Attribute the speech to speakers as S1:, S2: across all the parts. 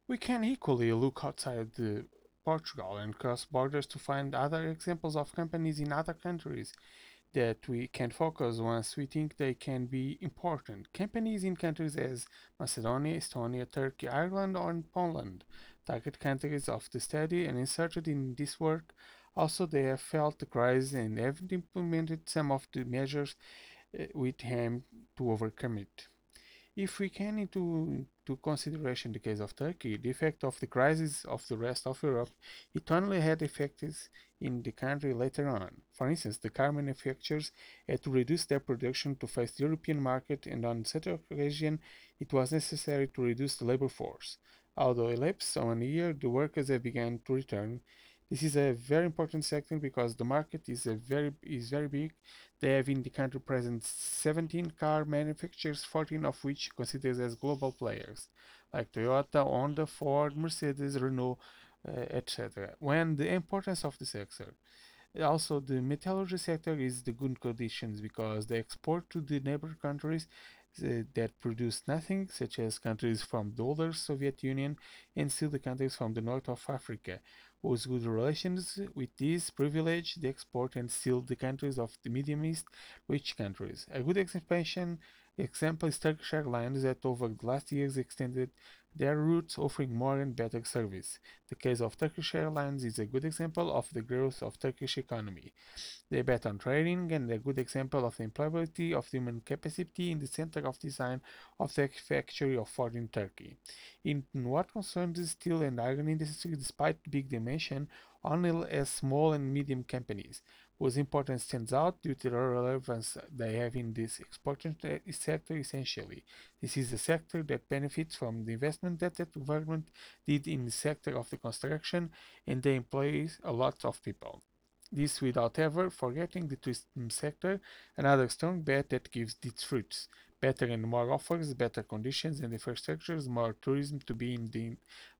S1: We can equally look outside Portugal and cross borders to find other examples of companies in other countries that we can focus once we think they can be important. Companies in countries as Macedonia, Estonia, Turkey, Ireland, or Poland, target countries of the study and inserted in this work. Also, they have felt the crisis and have implemented some of the measures with aim to overcome it. If we can into consideration the case of Turkey, the effect of the crisis of the rest of Europe, it only had effects in the country later on. For instance, the car manufacturers had to reduce their production to face the European market, and on such occasion, it was necessary to reduce the labor force. Although elapsed 1 year, the workers have begun to return. This is a very important sector because the market is very big. They have in the country present 17 car manufacturers, 14 of which considered as global players, like Toyota, Honda, Ford, Mercedes, Renault, etc. When the importance of the sector. Also, the metallurgy sector is the good conditions because they export to the neighbor countries that produce nothing, such as countries from the older Soviet Union and still the countries from the north of Africa, whose good relations with these privilege the export and still the countries of the Middle East, rich countries. A good example is Turkish Airlines that over the last years extended their routes offering more and better service. The case of Turkish Airlines is a good example of the growth of Turkish economy. They bet on training and a good example of the employability of human capacity in the center of design of the factory of Ford in Turkey. In what concerns the steel and iron industry, despite big dimension, only as small and medium companies, whose importance stands out due to the relevance they have in this exporting sector essentially. This is a sector that benefits from the investment that the government did in the sector of the construction and they employ a lot of people. This without ever forgetting the tourism sector, another strong bet that gives its fruits. Better and more offers, better conditions and infrastructures, more tourism to be in the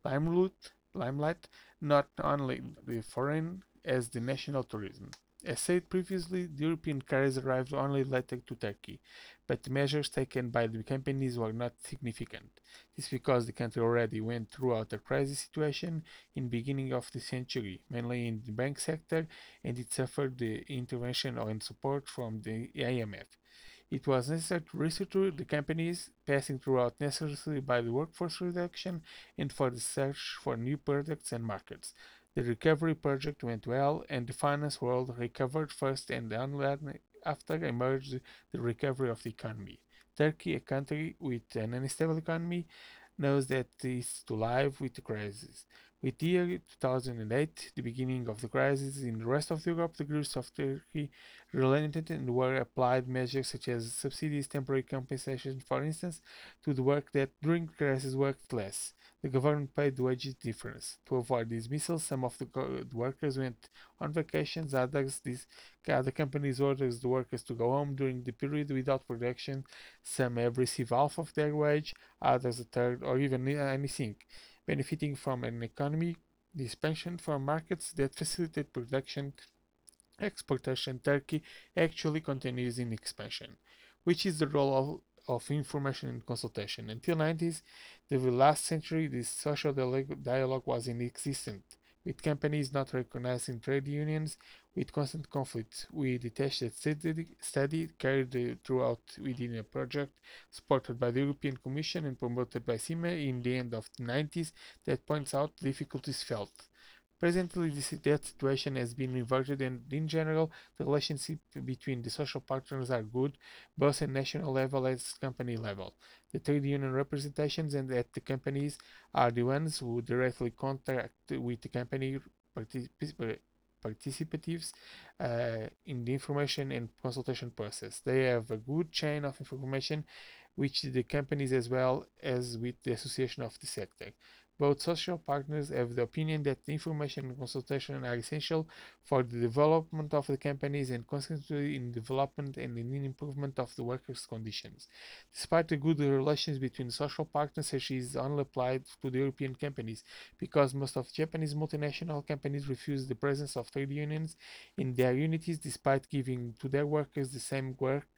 S1: limelight, not only the foreign as the national tourism. As said previously, the European cars arrived only later to Turkey, but the measures taken by the companies were not significant. This because the country already went throughout a crisis situation in beginning of the century, mainly in the bank sector, and it suffered the intervention and support from the IMF. It was necessary to restructure the companies, passing throughout necessarily by the workforce reduction and for the search for new products and markets. The recovery project went well, and the finance world recovered first, and only after emerged the recovery of the economy. Turkey, a country with an unstable economy, knows that is to live with the crisis. With the year 2008, the beginning of the crisis in the rest of Europe, the Greece of Turkey relented and were applied measures such as subsidies, temporary compensation, for instance, to the work that during the crisis worked less. The government paid the wages difference. To avoid dismissal, some of the workers went on vacations, other companies ordered the workers to go home during the period without production. Some have received half of their wage, others a third, or even anything, benefiting from an economy expansion from markets that facilitate production exportation. Turkey actually continues in expansion, which is the role of information and consultation. Until 90s, the last century, this social dialogue was inexistent, with companies not recognizing trade unions, with constant conflicts. We detached a study carried throughout within a project supported by the European Commission and promoted by CIMA in the end of the 90s that points out difficulties felt. Presently, that situation has been reverted, and in general, the relationship between the social partners are good, both at national level as company level. The trade union representations and at the companies are the ones who directly contact with the company participatives in the information and consultation process. They have a good chain of information, which the companies as well as with the association of the sector. Both social partners have the opinion that the information and consultation are essential for the development of the companies and consequently in development and in improvement of the workers' conditions. Despite the good relations between social partners, such is only applied to the European companies because most of Japanese multinational companies refuse the presence of trade unions in their unities despite giving to their workers the same work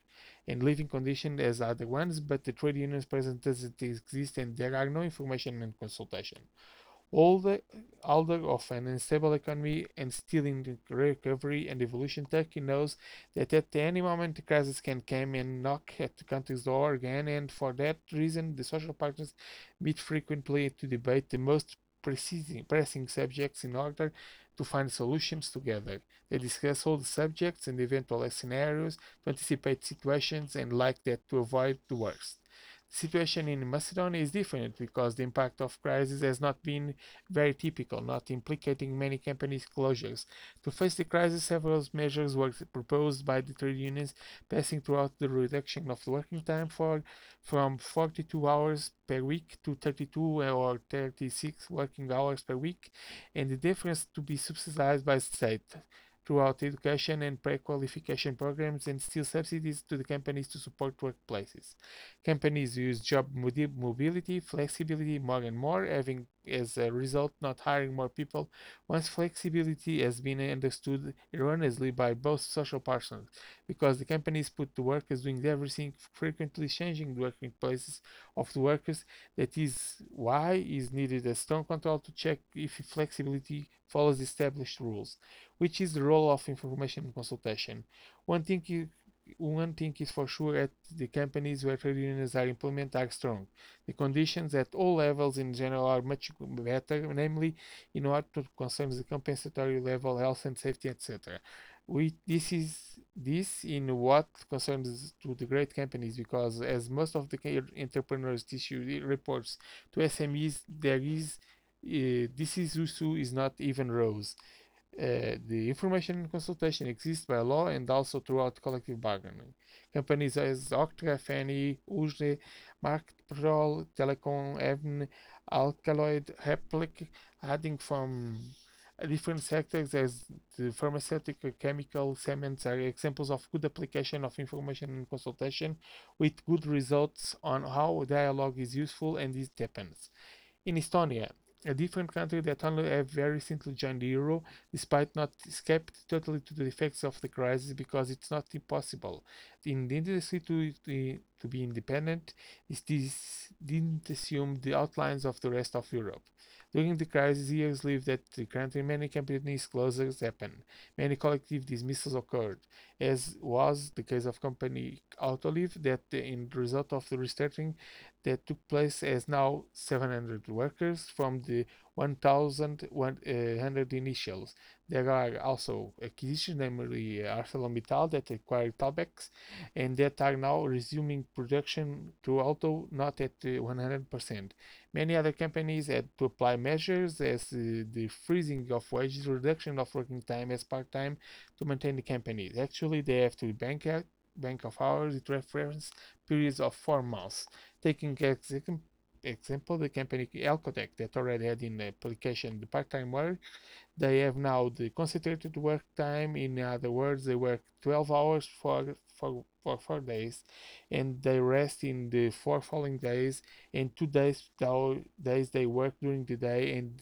S1: and living conditions as other ones, but the trade unions present doesn't exist and there are no information and consultation. Older, older of an unstable economy and still in the recovery and evolution, Turkey knows that at any moment the crisis can come and knock at the country's door again, and for that reason, the social partners meet frequently to debate the most pressing subjects in order to find solutions together. They discuss all the subjects and eventual scenarios to anticipate situations and, like that, to avoid the worst. The situation in Macedonia is different because the impact of crisis has not been very typical, not implicating many companies' closures. To face the crisis, several measures were proposed by the trade unions, passing throughout the reduction of the working time from 42 hours per week to 32 or 36 working hours per week, and the difference to be subsidized by the state throughout education and pre-qualification programs, and still subsidies to the companies to support workplaces. Companies use job mobility, flexibility more and more, having as a result not hiring more people. Once flexibility has been understood erroneously by both social partners, because the companies put the workers doing everything, frequently changing the working places of the workers. That is why is needed a strong control to check if flexibility follows established rules, which is the role of information consultation. One thing is one thing is for sure at the companies where trade unions are implemented are strong. The conditions at all levels in general are much better, namely in what concerns the compensatory level, health and safety, etc. This in what concerns to the great companies, because as most of the entrepreneurs issue reports to SMEs, this issue is not even rose. The information consultation exists by law and also throughout collective bargaining. Companies as Octra, Fanny, UGE, Marktpetrol, Telecom, Evn, Alkaloid, Replic, adding from different sectors as the pharmaceutical, chemical, cements are examples of good application of information and consultation with good results on how dialogue is useful and it depends. In Estonia, a different country that only have very recently joined the euro, despite not escaped totally to the effects of the crisis because it's not impossible. In the industry to be independent, this didn't assume the outlines of the rest of Europe. During the crisis, years lived that the country many companies closures happened. Many collective dismissals occurred, as was the case of company Autoliv that in the result of the restructuring that took place as now 700 workers from the 1,100 initials. There are also acquisitions, namely ArcelorMittal, that acquired Talbex and that are now resuming production to although not at 100%. Many other companies had to apply measures as the freezing of wages, reduction of working time as part-time to maintain the companies. Actually, they have to bank of hours with reference periods of 4 months. Taking example, the company Elcotec that already had in application the part-time work, they have now the concentrated work time. In other words, they work 12 hours for 4 days, and they rest in the four following days. And 2 days they work during the day, and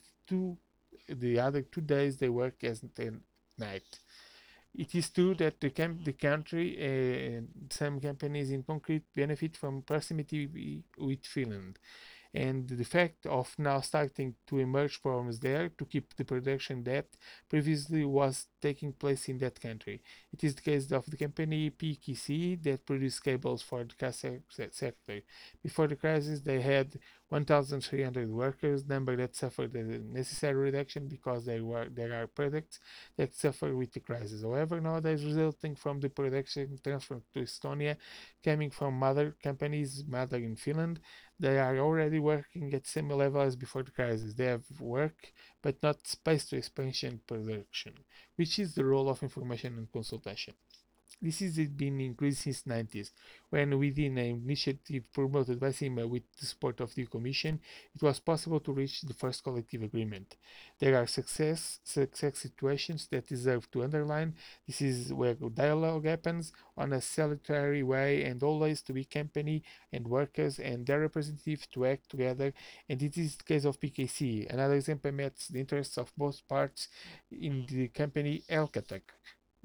S1: the other 2 days they work as the night. It is true that the country and some companies in concrete benefit from proximity with Finland, and the fact of now starting to emerge problems there to keep the production that previously was taking place in that country. It is the case of the company PKC that produced cables for the car sector. Before the crisis, they had 1,300 workers, number that suffered a necessary reduction because there are products that suffer with the crisis. However, nowadays, resulting from the production transfer to Estonia, coming from mother companies, mother in Finland, they are already working at same level as before the crisis. They have work, but not space to expansion production, which is the role of information and consultation. This has been increased since 90s, when within an initiative promoted by CIMA with the support of the Commission, it was possible to reach the first collective agreement. There are success situations that deserve to underline. This is where dialogue happens on a salutary way and always to be company and workers and their representatives to act together, and it is the case of PKC. Another example meets the interests of both parts in the company Elcatec.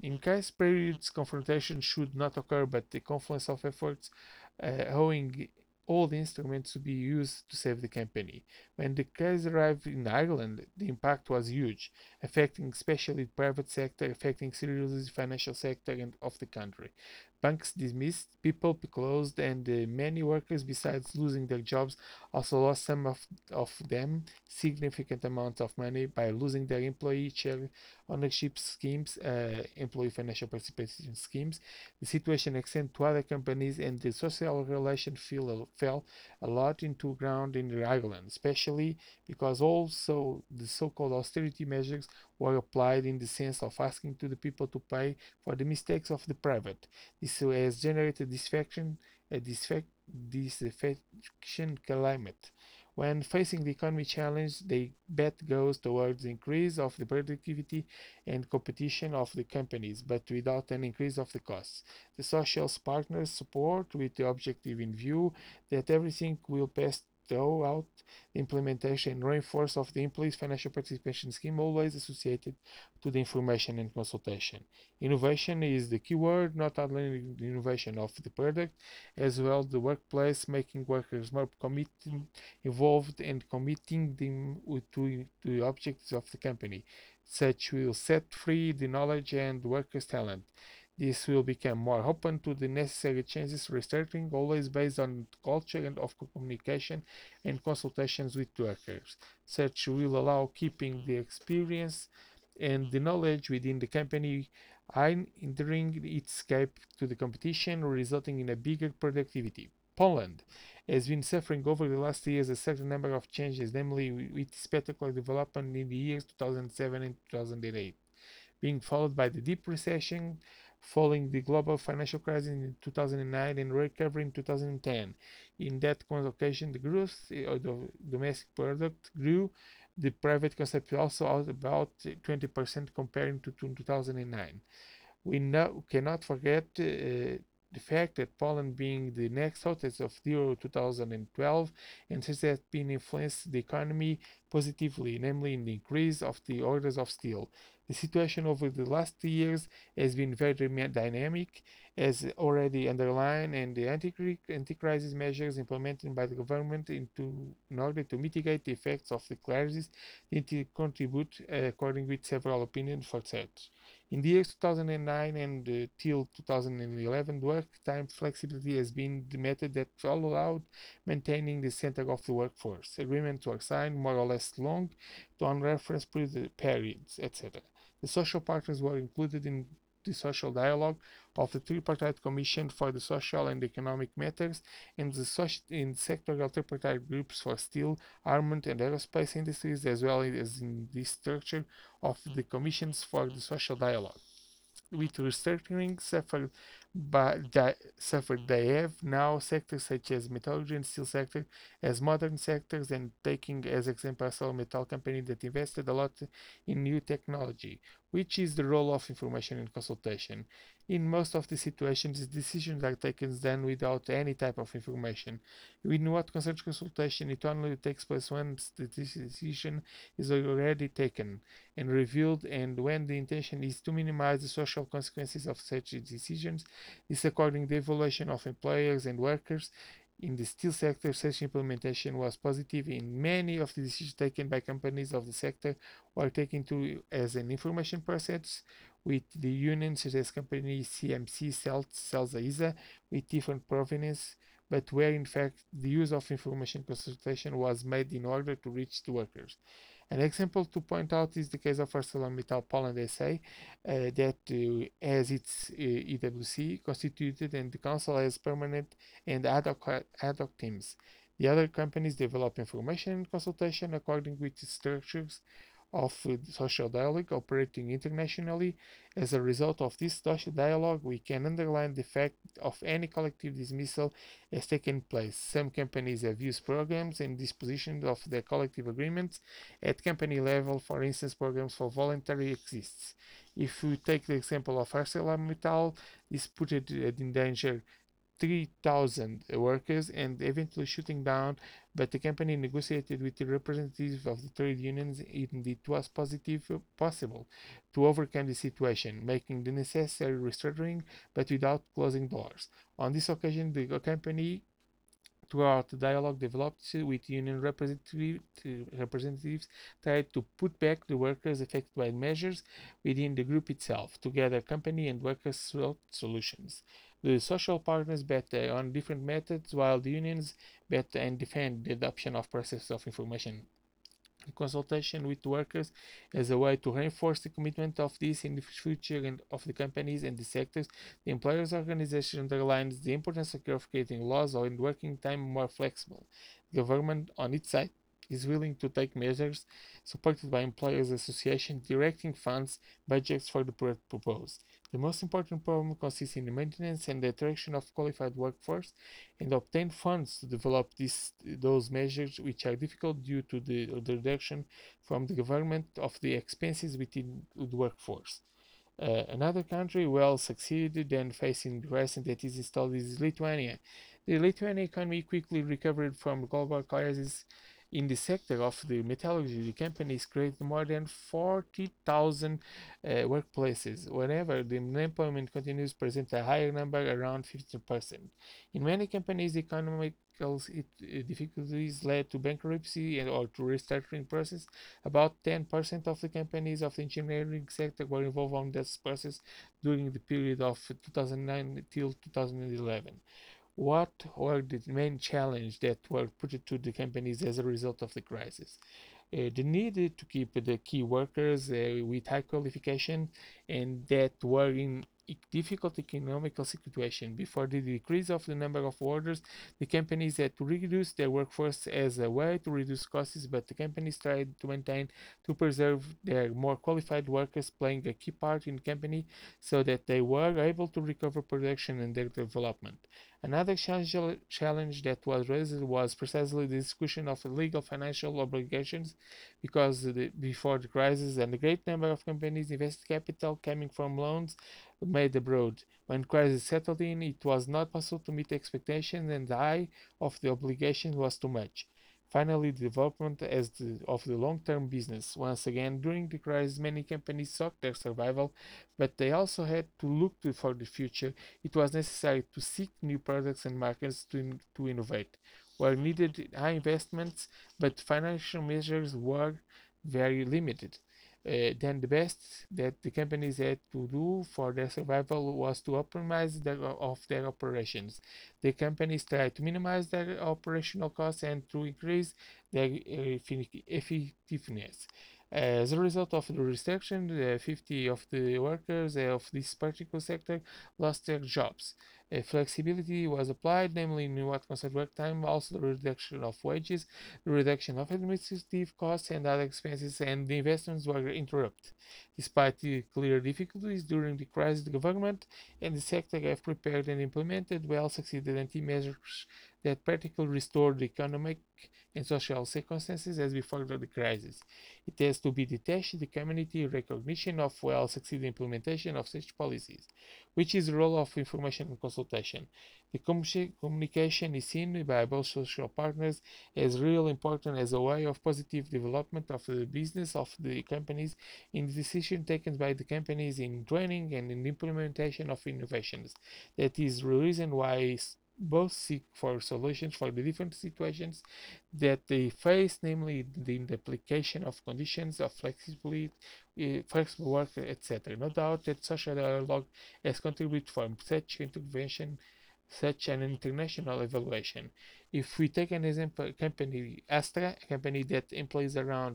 S2: In case periods, confrontation should not occur, but the confluence of efforts, owing all the instruments to be used to save the company. When the case arrived in Ireland, the impact was huge, affecting especially the private sector, affecting seriously the financial sector of the country. Banks dismissed, people closed, and many workers, besides losing their jobs, also lost of them significant amounts of money by losing their employee share ownership schemes, employee financial participation schemes. The situation extended to other companies, and the social relation fell a lot into ground in Ireland, especially because also the so-called austerity measures were applied in the sense of asking to the people to pay for the mistakes of the private. This has generated a disaffection climate. When facing the economy challenge, the bet goes towards the increase of the productivity and competition of the companies, but without an increase of the costs. The social partners support with the objective in view that everything will pass throughout the implementation and reinforce of the employees' financial participation scheme always associated to the information and consultation. Innovation is the key word, not only the innovation of the product, as well the workplace, making workers more committed, involved, and committing them to the objectives of the company. Such will set free the knowledge and workers' talent. This will become more open to the necessary changes, researching always based on culture and of communication and consultations with workers. Such will allow keeping the experience and the knowledge within the company and hindering its escape to the competition, resulting in a bigger productivity. Poland has been suffering over the last years a certain number of changes, namely with spectacular development in the years 2007 and 2008, being followed by the deep recession following the global financial crisis in 2009 and recovery in 2010. In that occasion, the growth of the domestic product grew. The private consumption also out about 20% comparing to 2009. We cannot forget the fact that Poland, being the next hottest of the Euro 2012, and since has been influenced the economy positively, namely in the increase of the orders of steel. The situation over the last years has been very dynamic, as already underlined, and the anti-crisis measures implemented by the government in order to mitigate the effects of the crisis need to contribute, according with several opinions for such. In the years 2009 and till 2011, work time flexibility has been the method that allowed maintaining the center of the workforce. Agreements were signed more or less long to on reference periods, etc. The social partners were included in the social dialogue of the tripartite commission for the social and economic matters and the in sectoral tripartite groups for steel, armament and aerospace industries, as well as in the structure of the commissions for the social dialogue. With restructuring suffered they have now sectors such as metallurgy and steel sector as modern sectors, and taking as example a metal company that invested a lot in new technology, which is the role of information and consultation. In most of the situations, decisions are taken then without any type of information. In what concerns consultation, it only takes place once the decision is already taken and revealed, and when the intention is to minimize the social consequences of such decisions. This according to the evaluation of employers and workers. In the steel sector, such implementation was positive in many of the decisions taken by companies of the sector were taken to as an information process with the unions such as company CMC Celsa ISA with different provenance, but where in fact the use of information consultation was made in order to reach the workers. An example to point out is the case of ArcelorMittal Poland SA, that has its EWC constituted and the council has permanent and ad hoc teams. The other companies develop information and consultation according with the structures of social dialogue operating internationally. As a result of this social dialogue, we can underline the fact of any collective dismissal has taken place. Some companies have used programs and dispositions of their collective agreements at company level, for instance, programs for voluntary exists. If we take the example of ArcelorMittal, this put it in danger 3,000 workers and eventually shutting down, but the company negotiated with the representatives of the trade unions and it was possible to overcome the situation, making the necessary restructuring but without closing doors. On this occasion, the company throughout the dialogue developed with union representatives tried to put back the workers affected by measures within the group itself. Together, company and workers sought solutions. The social partners bet on different methods, while the unions bet and defend the adoption of process of information consultation with workers as a way to reinforce the commitment of this in the future and of the companies and the sectors. The employers' organization underlines the importance of creating laws and working time more flexible. The government, on its side, is willing to take measures supported by employers' associations directing funds budgets for the proposed. The most important problem consists in the maintenance and the attraction of qualified workforce and obtain funds to develop those measures which are difficult due to the reduction from the government of the expenses within the workforce. Another country well succeeded and facing the crisis that is installed is Lithuania. The Lithuanian economy quickly recovered from global crisis. In the sector of the metallurgy, the companies created more than 40,000 workplaces. Whenever the unemployment continues to present a higher number, around 50%. In many companies, economic difficulties led to bankruptcy or to restructuring process. About 10% of the companies of the engineering sector were involved on this process during the period of 2009 till 2011. What were the main challenges that were put to the companies as a result of the crisis? The need to keep the key workers with high qualification and that were in difficult economical situation. Before the decrease of the number of orders, the companies had to reduce their workforce as a way to reduce costs, but the companies tried to maintain to preserve their more qualified workers, playing a key part in the company so that they were able to recover production and their development. Another challenge that was raised was precisely the discussion of legal financial obligations because before the crisis and a great number of companies invested capital coming from loans made abroad. When crisis settled in, it was not possible to meet expectations and the high of the obligation was too much. Finally, the development of the long-term business. Once again, during the crisis, many companies sought their survival, but they also had to look for the future. It was necessary to seek new products and markets to innovate. Were needed high investments, but financial measures were very limited. Then the best that the companies had to do for their survival was to optimize their operations. The companies tried to minimize their operational costs and to increase their effectiveness. As a result of the restriction, 50 of the workers of this particular sector lost their jobs. Flexibility was applied, namely in what concerned work time, also the reduction of wages, the reduction of administrative costs and other expenses, and the investments were interrupted. Despite the clear difficulties during the crisis, the government and the sector have prepared and implemented well-succeeded anti-measures that practically restored the economic and social circumstances as before the crisis. It has to be detached the community recognition of well-succeeded implementation of such policies, which is the role of information and consultation. The communication is seen by both social partners as real important as a way of positive development of the business of the companies in the decision taken by the companies in training and in the implementation of innovations. That is the reason why both seek for solutions for the different situations that they face, namely the application of conditions of flexibility, flexible work, etc. No doubt that social dialogue has contributed from such intervention, such an international evaluation. If we take an example, company Astra, a company that employs around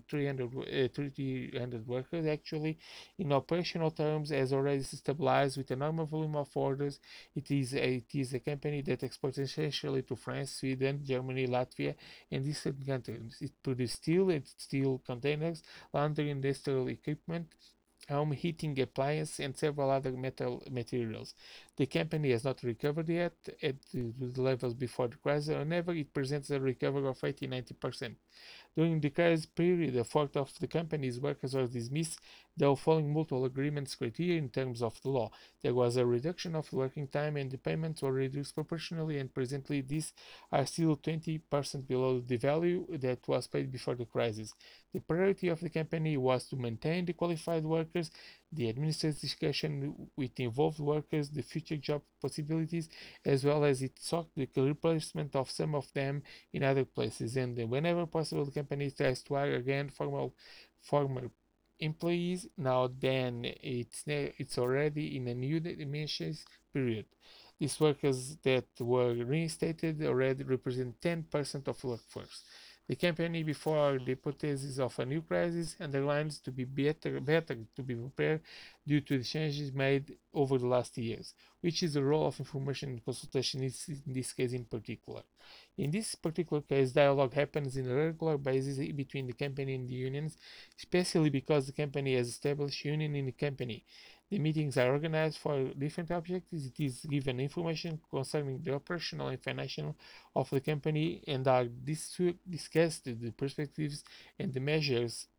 S2: 300 workers, actually, in operational terms, has already stabilized with a normal volume of orders. It is a company that exports essentially to France, Sweden, Germany, Latvia, and these countries. It produces steel containers, laundry, industrial equipment, home heating appliances, and several other metal materials. The company has not recovered yet at the levels before the crisis. However, it presents a recovery of 80-90%. During the crisis period, a fourth of the company's workers were dismissed, though following multiple agreements criteria in terms of the law. There was a reduction of working time and the payments were reduced proportionally, and presently these are still 20% below the value that was paid before the crisis. The priority of the company was to maintain the qualified workers, the administrative discussion with involved workers, the future job possibilities, as well as it sought the replacement of some of them in other places. And whenever possible, the company tries to hire again former employees. Now then, it's already in a new emissions period. These workers that were reinstated already represent 10% of workforce. The company, before the hypothesis of a new crisis, underlines to be better to be prepared due to the changes made over the last years, which is the role of information and consultation in this case in particular. In this particular case, dialogue happens in a regular basis between the company and the unions, especially because the company has established union in the company. The meetings are organized for different objectives. It is given information concerning the operational and financial of the company and are discussed the perspectives and the measures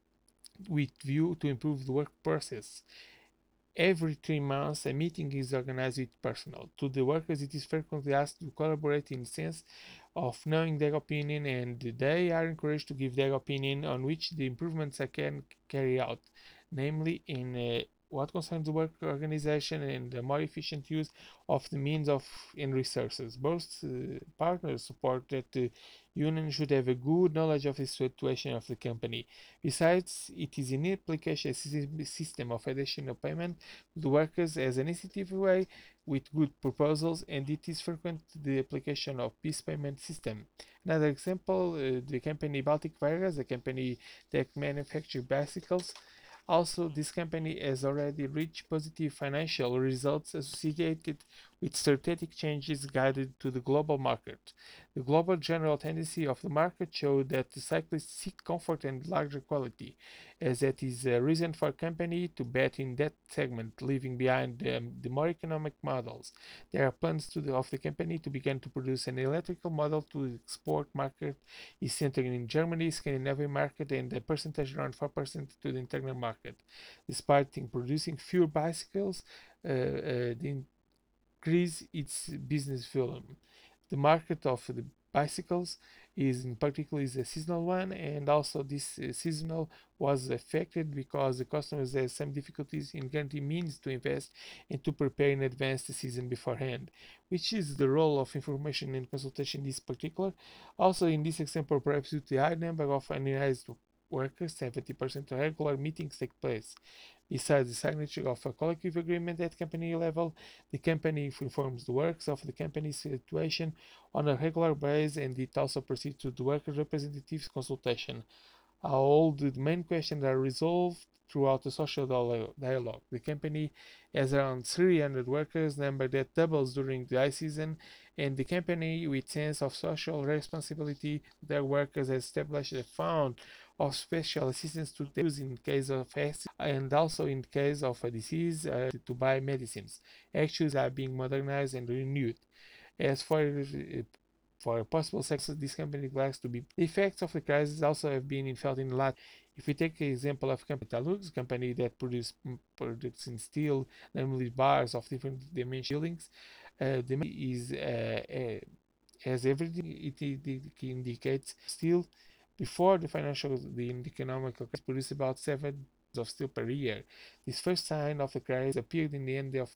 S2: with view to improve the work process. Every 3 months, a meeting is organized with personnel. To the workers, it is frequently asked to collaborate in the sense of knowing their opinion, and they are encouraged to give their opinion on which the improvements are can carry out, namely in what concerns the work organization and the more efficient use of the means of and resources. Both partners support that the union should have a good knowledge of the situation of the company. Besides, it is in application a system of additional payment to the workers as an incentive way with good proposals, and it is frequent the application of peace payment system. Another example, the company Baltic Vargas, a company that manufactures bicycles. Also, this company has already reached positive financial results associated with strategic changes guided to the global market. The global general tendency of the market showed that the cyclists seek comfort and larger quality, as that is a reason for a company to bet in that segment, leaving behind the more economic models. There are plans of the company to begin to produce an electrical model to the export market is centered in Germany, Scandinavian market, and a percentage around 4% to the internal market. Despite in producing fewer bicycles, the increase its business volume. The market of the bicycles is in particular is a seasonal one, and also this seasonal was affected because the customers have some difficulties in guaranteeing means to invest and to prepare in advance the season beforehand, which is the role of information and consultation in this particular. Also in this example, perhaps due to the high number of unionized workers, 70% of regular meetings take place. Besides the signature of a collective agreement at company level, the company informs the workers of the company's situation on a regular basis, and it also proceeds to the worker representatives consultation. All the main questions are resolved throughout the social dialogue. The company has around 300 workers, number that doubles during the high season, and the company, with sense of social responsibility to their workers, has established a fund of special assistance to use in case of accident and also in case of a disease to buy medicines. Actuals are being modernized and renewed. As for a possible success, this company likes to be. The effects of the crisis also have been felt in Latin. If we take the example of Metalux, a company that produces products in steel, namely bars of different dimension buildings, the is as everything it indicates steel before the economic crisis produced about 7 of steel per year. This first sign of the crisis appeared in the end of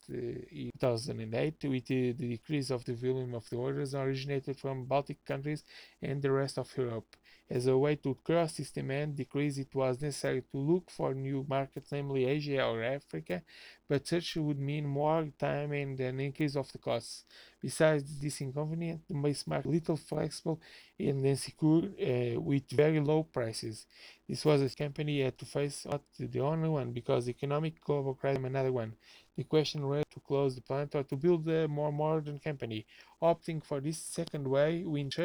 S2: 2008 with the decrease of the volume of the orders originated from Baltic countries and the rest of Europe. As a way to cross this demand decrease, it was necessary to look for new markets, namely Asia or Africa, but such would mean more time and an increase of the costs. Besides this inconvenient, the base market little flexible and insecure with very low prices. This was a company had to face not the only one because the economic global crisis another one. The question was to close the plant or to build a more modern company. Opting for this second way,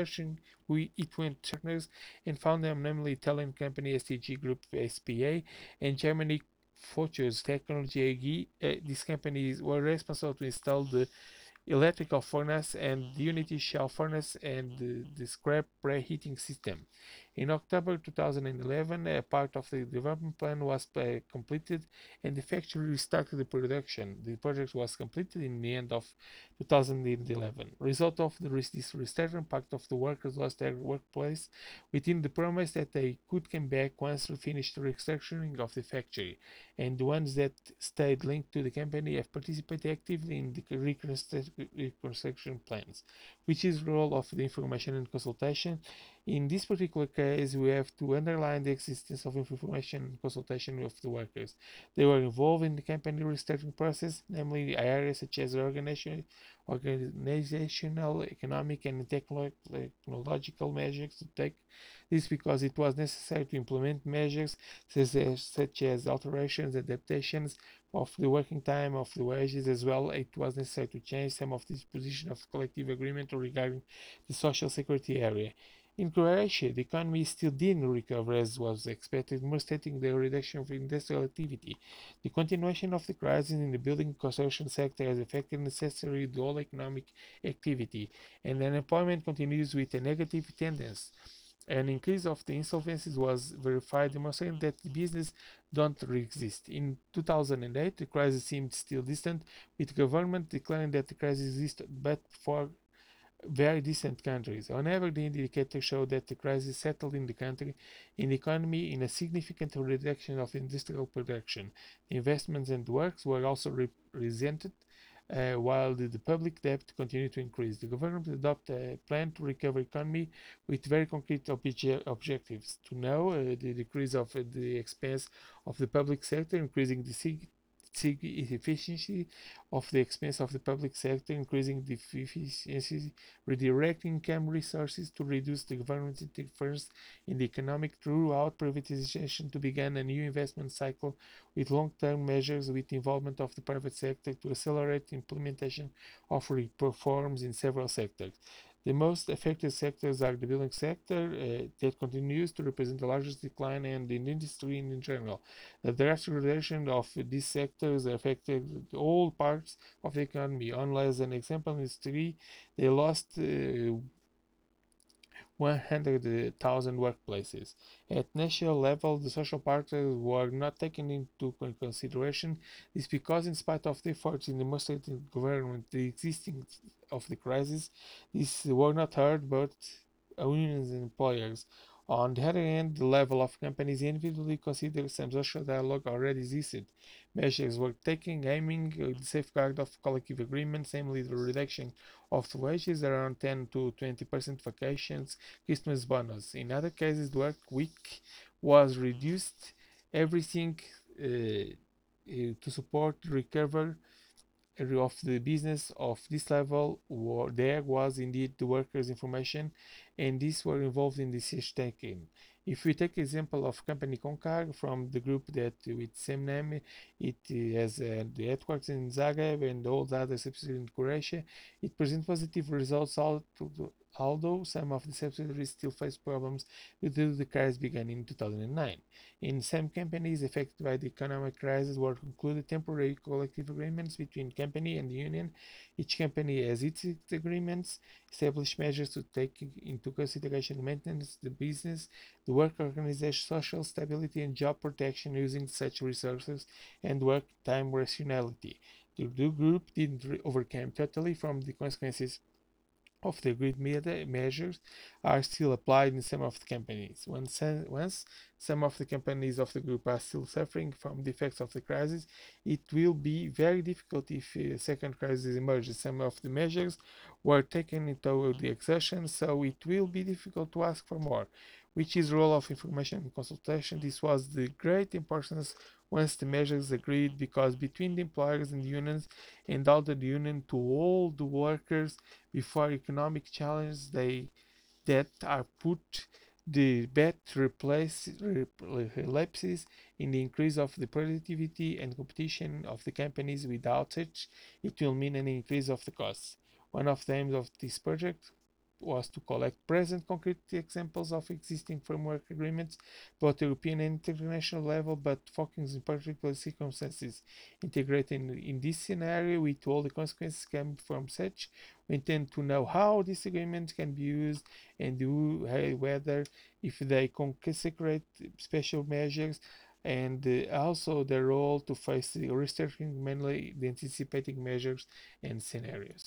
S2: it went partners and found them, namely Italian company STG Group SPA and Germany Fortunes Technology AG. These companies were responsible to install the electrical furnace and the unity shell furnace and the scrap preheating system. In October 2011, a part of the development plan was completed and the factory restarted the production. The project was completed in the end of 2011. Result of this restart impact of the workers lost their workplace within the promise that they could come back once we finished the restructuring of the factory, and the ones that stayed linked to the company have participated actively in the reconstruction plans, which is the role of the information and consultation. In this particular case, we have to underline the existence of information and consultation with the workers. They were involved in the company restarting process, namely areas such as organizational, economic, and technological measures to take. This because it was necessary to implement measures such as alterations, adaptations of the working time, of the wages as well. It was necessary to change some of the disposition of the collective agreement regarding the social security area. In Croatia, the economy still didn't recover as was expected, demonstrating the reduction of industrial activity. The continuation of the crisis in the building construction sector has affected necessarily the whole economic activity, and unemployment continues with a negative tendency. An increase of the insolvencies was verified, demonstrating that the business don't exist. In 2008, the crisis seemed still distant, with government declaring that the crisis existed, but for very distant countries. However, the indicators show that the crisis settled in the country, in the economy, in a significant reduction of industrial production. The investments and works were also resented, while the public debt continued to increase. The government adopted a plan to recover economy with very concrete objectives. To know the decrease of the expense of the public sector, increasing the efficiency of the expense of the public sector, increasing the efficiency, redirecting income resources to reduce the government interference in the economic throughout privatization, to begin a new investment cycle with long-term measures with involvement of the private sector to accelerate the implementation of reforms in several sectors. The most affected sectors are the building sector, that continues to represent the largest decline, and the industry in general. The drastic reduction of these sectors affected all parts of the economy. Only as an example, in industry, they lost 100,000 workplaces. At national level, the social partners were not taken into consideration. This because, in spite of the efforts in demonstrating government the existence of the crisis, these were not heard both unions and employers. On the other hand, the level of companies individually considered some social dialogue already existed. Measures were taken aiming at the safeguard of collective agreements, namely the reduction of the wages, around 10 to 20% vacations, Christmas bonus. In other cases, the work week was reduced, everything to support the recovery of the business of this level. There was indeed the workers' information, and these were involved in decision taking. If we take example of company Concar from the group that with same name, it has the headquarters in Zagreb and all the other subsidiaries in Croatia, it presents positive results, although some of the subsidiaries still face problems due to the crisis began in 2009. In some companies affected by the economic crisis were concluded temporary collective agreements between company and the union. Each company has its agreements, established measures to take into consideration maintenance, the business, the work organization, social stability, and job protection using such resources and work time rationality. The group didn't overcome totally from the consequences of the agreed measures are still applied in some of the companies. Once some of the companies of the group are still suffering from the effects of the crisis, it will be very difficult if a second crisis emerges. Some of the measures were taken into the exertion, so it will be difficult to ask for more. Which is the role of information and consultation? This was the great importance once the measures agreed, because between the employers and the unions and all the union to all the workers before economic challenges that are put, the bet relapses in the increase of the productivity and competition of the companies. Without it, it will mean an increase of the costs. One of the aims of this project was to collect present concrete examples of existing framework agreements, both European and international level, but focusing in particular circumstances integrated in this scenario with all the consequences coming from such. We intend to know how these agreements can be used and whether if they consecrate special measures and also the role to face the restricting mainly the anticipating measures and scenarios.